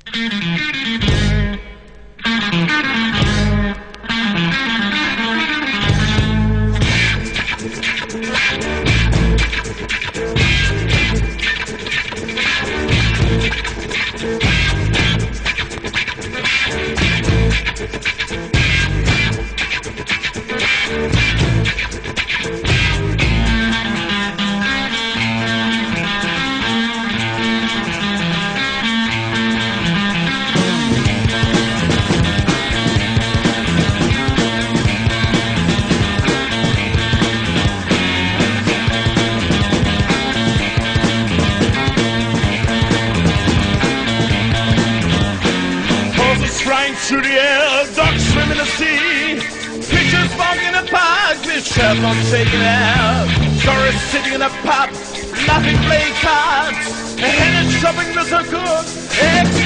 Flying through the air, ducks swim in the sea, fishes walk in the park with Sherlock taking air, tourists sitting in a pub, laughing, playing cards, a hen is shopping the circle,